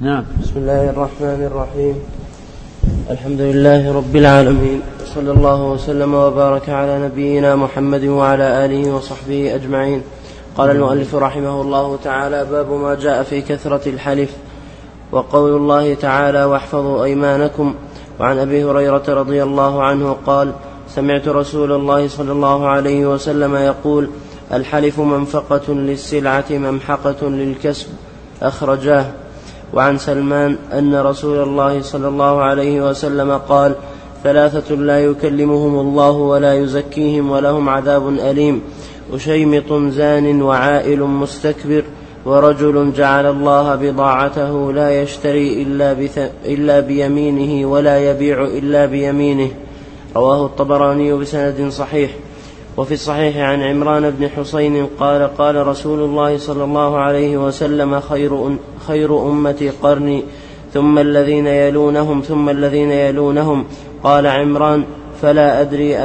نعم. بسم الله الرحمن الرحيم. الحمد لله رب العالمين، صلى الله وسلم وبارك على نبينا محمد وعلى آله وصحبه أجمعين. قال المؤلف رحمه الله تعالى: باب ما جاء في كثرة الحلف. وقول الله تعالى: واحفظوا أيمانكم. وعن أبي هريرة رضي الله عنه قال: سمعت رسول الله صلى الله عليه وسلم يقول: الحلف منفقة للسلعة ممحقة للكسب. أخرجاه. وعن سلمان أن رسول الله صلى الله عليه وسلم قال: ثلاثة لا يكلمهم الله ولا يزكيهم ولهم عذاب أليم: أشيمط زان وعائل مستكبر ورجل جعل الله بضاعته لا يشتري إلا بيمينه ولا يبيع إلا بيمينه. رواه الطبراني بسند صحيح. وفي الصحيح عن عمران بن حسين قال: قال رسول الله صلى الله عليه وسلم: خير أمتي قرني ثم الذين يلونهم ثم الذين يلونهم. قال عمران: فلا أدري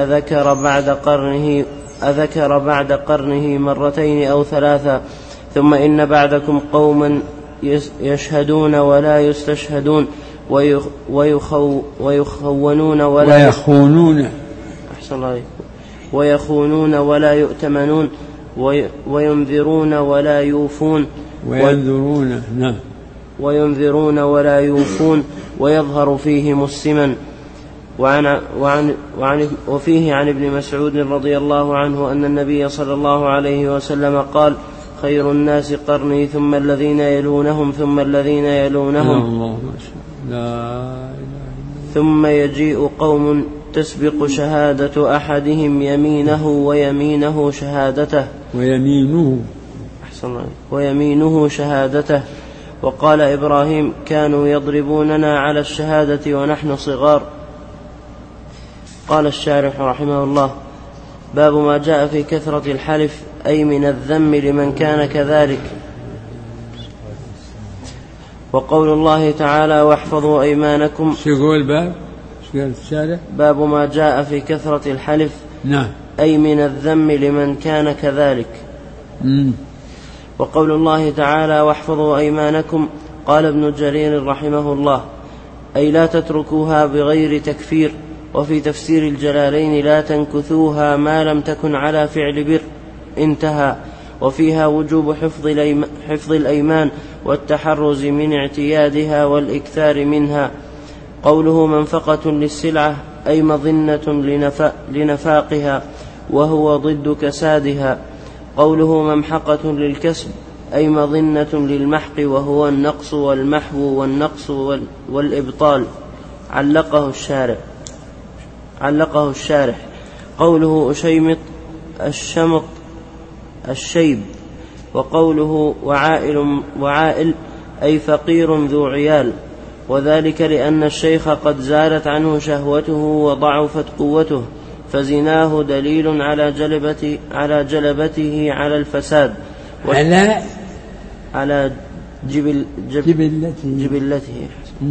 أذكر بعد قرنه مرتين أو ثلاثا. ثم إن بعدكم قوما يشهدون ولا يستشهدون ويخونون ويخونون ولا يؤتمنون وينذرون ولا يوفون ولا يوفون ويظهر فيهم السمن. وفيه عن ابن مسعود رضي الله عنه أن النبي صلى الله عليه وسلم قال: خير الناس قرني ثم الذين يلونهم ثم الذين يلونهم ثم يجيء قوم تسبق شهادة أحدهم يمينه ويمينه شهادته. وقال إبراهيم: كانوا يضربوننا على الشهادة ونحن صغار. قال الشارح رحمه الله: باب ما جاء في كثرة الحلف، أي من الذم لمن كان كذلك. وقول الله تعالى: واحفظوا أيمانكم. باب ما جاء في كثرة الحلف، نعم، أي من الذم لمن كان كذلك. وقول الله تعالى: واحفظوا أيمانكم. قال ابن جرير رحمه الله: أي لا تتركوها بغير تكفير. وفي تفسير الجلالين: لا تنكثوها ما لم تكن على فعل بر. انتهى. وفيها وجوب حفظ الأيمان والتحرز من اعتيادها والإكثار منها. قوله منفقة للسلعة، أي مظنة لنفاقها وهو ضد كسادها. قوله ممحقة للكسب، أي مظنة للمحق وهو النقص والمحو والنقص والإبطال. علقه الشارح. قوله أشيمط، الشمط الشيب. وقوله وعائل أي فقير ذو عيال، وذلك لأن الشيخ قد زالت عنه شهوته وضعفت قوته، فزناه دليل على جلبته على الفساد على جبلته.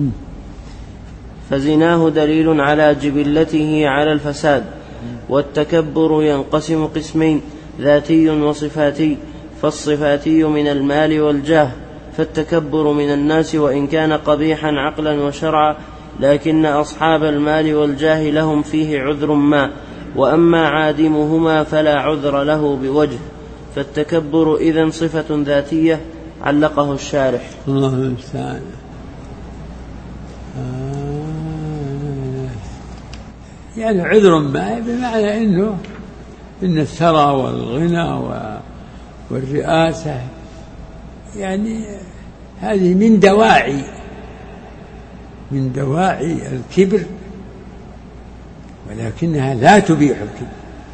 فزناه دليل على جبلته على الفساد. والتكبر ينقسم قسمين: ذاتي وصفاتي. فالصفاتي من المال والجاه، فالتكبر من الناس وإن كان قبيحا عقلا وشرعا، لكن أصحاب المال والجاه لهم فيه عذر ما، وأما عادمهما فلا عذر له بوجه. فالتكبر إذن صفة ذاتية. علقه الشارح. الله المستعان. يعني عذر ما بمعنى إن الثرى والغنى والرئاسة يعني هذه من دواعي الكبر، ولكنها لا تبيح الكبر.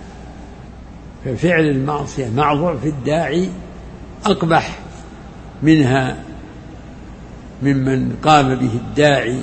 ففعل المعصية مع ضعف الداعي أقبح منها ممن قام به الداعي،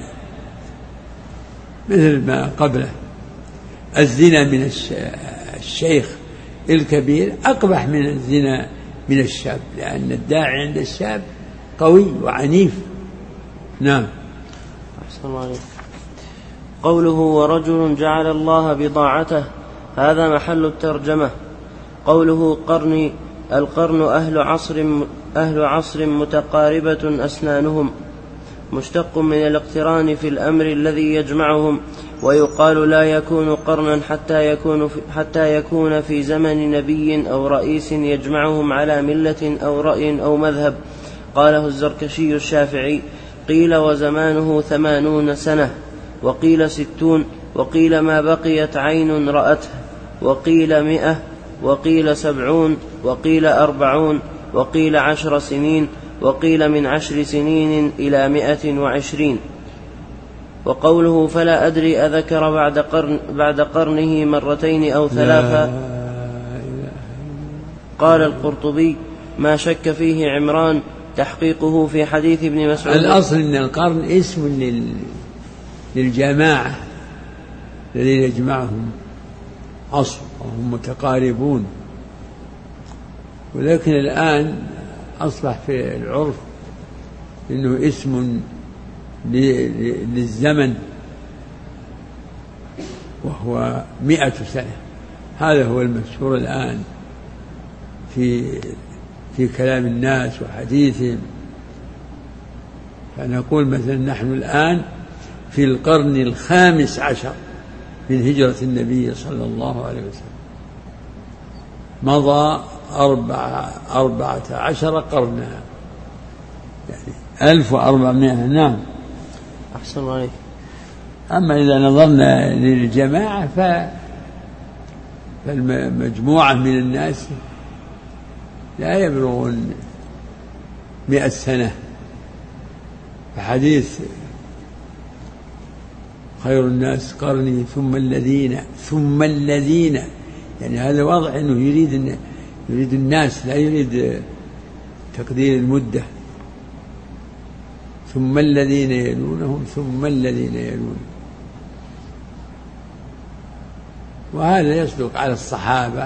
مثل ما قبله. الزنا من الشيخ الكبير أقبح من الزنا من الشاب، لأن الداعي عند الشاب قوي وعنيف. نعم. أحسن الله عليك. قوله ورجل جعل الله بضاعته، هذا محل الترجمة. قوله قرني، القرن أهل عصر متقاربة أسنانهم. مشتق من الاقتران في الأمر الذي يجمعهم. ويقال لا يكون قرنا حتى يكون في زمن نبي أو رئيس يجمعهم على ملة أو رأي أو مذهب. قاله الزركشي الشافعي. قيل وزمانه 80 سنة، وقيل 60، وقيل ما بقيت عين رأته، وقيل 100، وقيل 70، وقيل 40، وقيل 10 سنين، وقيل من 10 سنين إلى 120. وقوله فلا أدري أذكر بعد قرنه مرتين أو ثلاثة. قال القرطبي ما شك فيه عمران، تحقيقه في حديث ابن مسعود. الأصل أن القرن اسم للجماعة الذين يجمعهم عصر وهم متقاربون، ولكن الآن أصبح في العرف أنه اسم للزمن وهو 100 سنة. هذا هو المشهور الآن في كلام الناس وحديثهم. فنقول مثلا نحن الآن في القرن 15 من هجرة النبي صلى الله عليه وسلم، مضى 14 قرنا، يعني 1400. نعم. أحسن عليك. أما إذا نظرنا للجماعة فالمجموعة من الناس لا يبلغون 100 سنة. فحديث خير الناس قرني ثم الذين يعني هذا واضح أنه يريد الناس، لا يريد تقدير المدة. ثم الذين يلونهم ثم الذين يلونهم، وهذا يصدق على الصحابة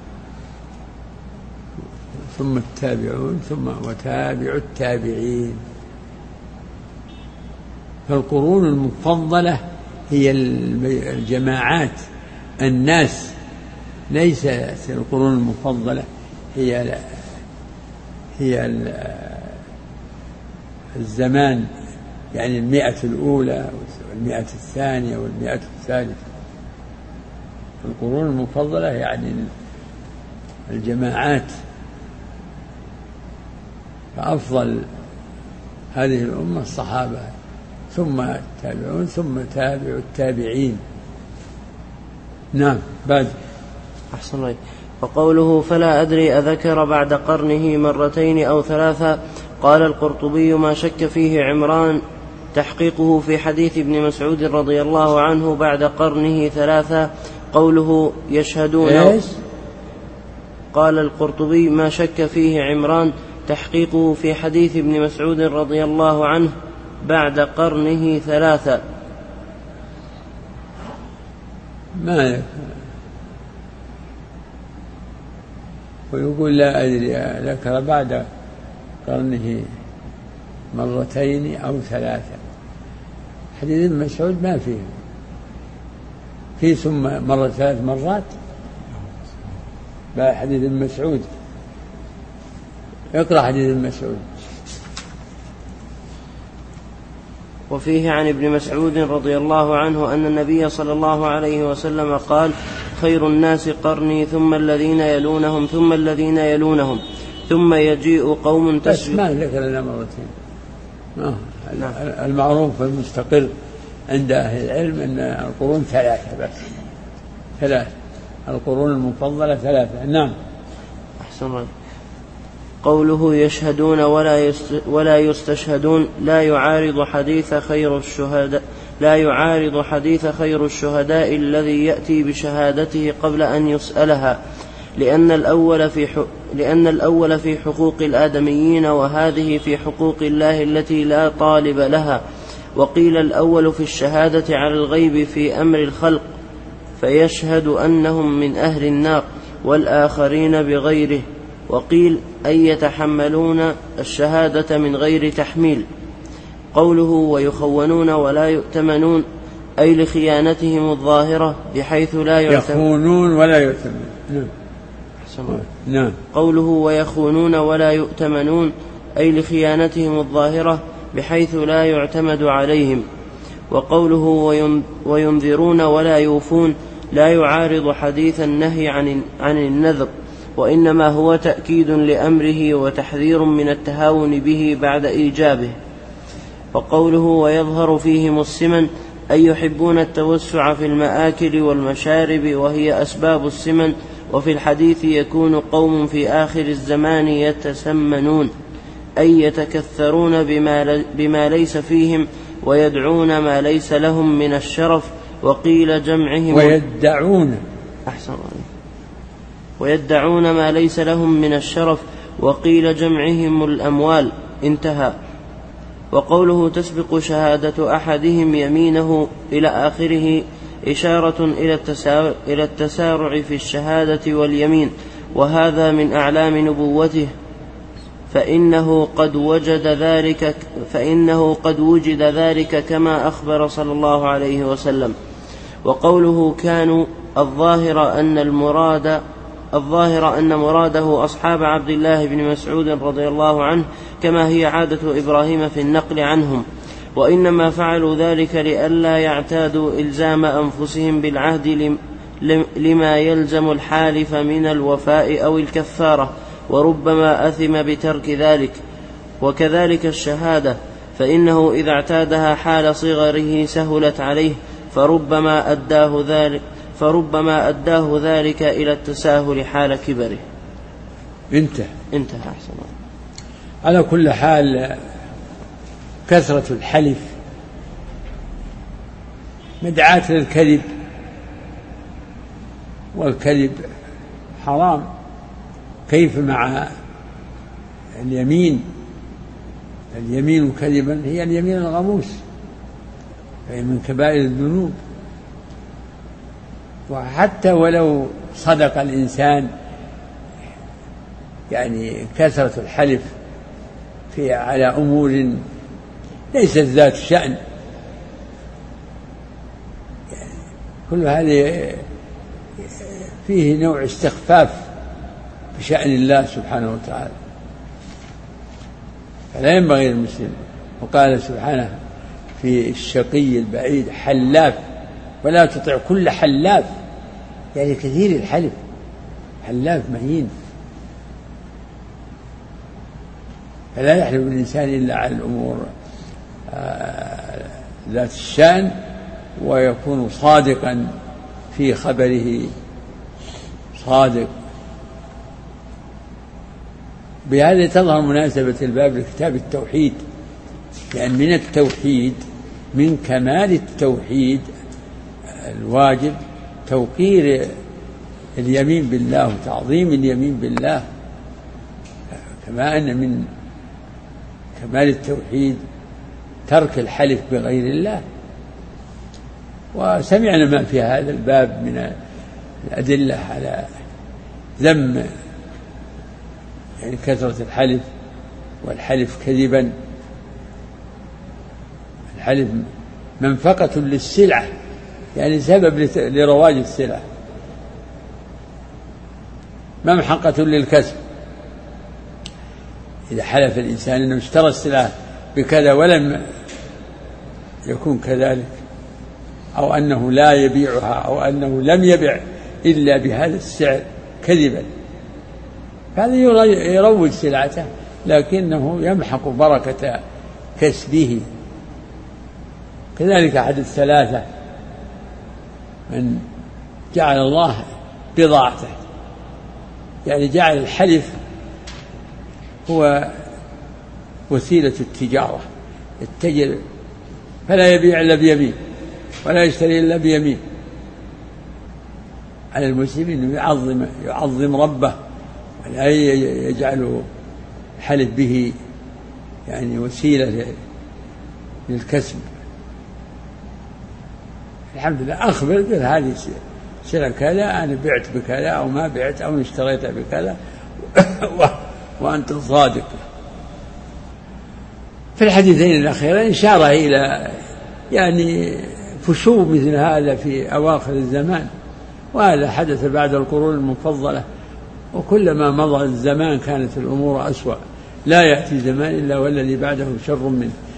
ثم التابعون ثم وتابع التابعين. فالقرون المفضلة هي الجماعات، الناس، ليس القرون المفضلة هي الزمان، يعني 100 الأولى وال100 الثانية وال100 الثالثة. القرون المفضلة يعني الجماعات. فأفضل هذه الأمة الصحابة ثم التابعون ثم تابع التابعين. نعم. بعد. أحسن عليك. وقوله فلا أدري أذكر بعد قرنه مرتين أو ثلاثة. قال القرطبي ما شك فيه عمران، تحقيقه في حديث ابن مسعود رضي الله عنه بعد قرنه 3. قوله يشهدون. قال القرطبي ما شك فيه عمران، تحقيقه في حديث ابن مسعود رضي الله عنه بعد قرنه 3. ما ويقول لا أدري ذكر بعد قرنه مرتين أو 3. حديث ابن مسعود ما فيه ثم مرة 3 مرات. حديث ابن مسعود اقرأ حديث ابن مسعود. وفيه عن ابن مسعود رضي الله عنه أن النبي صلى الله عليه وسلم قال خير الناس قرني ثم الذين يلونهم ثم الذين يلونهم ثم يجيء قوم بس ما ذكر لنا مرتين. المعروف المستقر عند أهل العلم أن القرون 3 بس، 3 القرون المفضلة 3. نعم. أحسن. قوله يشهدون ولا يستشهدون لا يعارض حديث خير الشهداء الذي يأتي بشهادته قبل أن يسألها، لأن الأول في حقوق الآدميين وهذه في حقوق الله التي لا طالب لها. وقيل الأول في الشهادة على الغيب في أمر الخلق فيشهد أنهم من أهل النار والآخرين بغيره. وقيل أن يتحملون الشهادة من غير تحميل. قوله ويخونون ولا يؤتمنون أي لخيانتهم الظاهرة بحيث لا يخونون ولا يؤتمنون. نعم. قوله ويخونون ولا يؤتمنون أي لخيانتهم الظاهرة بحيث لا يعتمد عليهم. وقوله وينذرون ولا يوفون لا يعارض حديث النهي عن النذر، وإنما هو تأكيد لأمره وتحذير من التهاون به بعد إيجابه. وقوله ويظهر فيهم السمن أي يحبون التوسع في المآكل والمشارب وهي أسباب السمن. وفي الحديث يكون قوم في آخر الزمان يتسمنون أي يتكثرون بما ليس فيهم ويدعون ما ليس لهم من الشرف. وقيل جمعهم ويدعون ما ليس لهم من الشرف، وقيل جمعهم الأموال. انتهى. وقوله تسبق شهادة أحدهم يمينه إلى آخره إشارة إلى التسارع في الشهادة واليمين، وهذا من أعلام نبوته، فإنه قد وجد ذلك كما أخبر صلى الله عليه وسلم. وقوله كانوا الظاهر أن مراده أصحاب عبد الله بن مسعود رضي الله عنه، كما هي عادة إبراهيم في النقل عنهم، وإنما فعلوا ذلك لئلا يعتادوا إلزام أنفسهم بالعهد لما يلزم الحالف من الوفاء أو الكفارة، وربما أثم بترك ذلك. وكذلك الشهادة، فإنه إذا اعتادها حال صغره سهلت عليه، فربما أداه ذلك إلى التساهل حال كبره. انتهى. أحسن. على كل حال كثرة الحلف مدعاة للكذب، والكذب حرام، كيف مع اليمين كذبا هي اليمين الغموس، فهي من كبائر الذنوب. وحتى ولو صدق الإنسان يعني كثرة الحلف على أمور ليست ذات شأن، يعني كل هذا فيه نوع استخفاف بشأن الله سبحانه وتعالى، فلا ينبغي للمسلم. وقال سبحانه في الشقي البعيد حلاف، ولا تطع كل حلاف، يعني كثير الحلف، حلاف مهين. فلا يحلف الإنسان إلا على الأمور ذات الشأن، ويكون صادقا في خبره، صادق. بهذا تظهر مناسبة الباب لكتاب التوحيد، لأن من التوحيد، من كمال التوحيد الواجب توقير اليمين بالله وتعظيم اليمين بالله، كما أن من كمال التوحيد ترك الحلف بغير الله. وسمعنا ما في هذا الباب من الأدلة على ذم يعني كثرة الحلف، والحلف كذبا. الحلف منفقة للسلعة، يعني سبب لرواج السلعة، ممحقة للكسب. إذا حلف الإنسان أنه اشترى السلعة بكذا ولم يكون كذلك، أو أنه لا يبيعها، أو أنه لم يبع إلا بهذا السعر كذبا، هذا يروج سلعته، لكنه يمحق بركة كسبه. كذلك أحد الثلاثة من جعل الله بضاعته، يعني جعل الحلف هو وسيلة التجارة، التجر فلا يبيع إلا بيمين ولا يشتري إلا بيمين. على المسلم أنه يعظم ربه، ولا يجعل حلف به يعني وسيلة للكسب. الحمد لله، أخبر قل هذه سلعة كذا، أنا بعت بكذا أو ما بعت، أو اشتريت بكذا وأنت صادق. في الحديثين الأخيرين إشارة إلى يعني فشو مثل هذا في أواخر الزمان، وهذا حدث بعد القرون المفضلة، وكلما مضى الزمان كانت الأمور أسوأ، لا يأتي زمان إلا والذي بعده شر منه.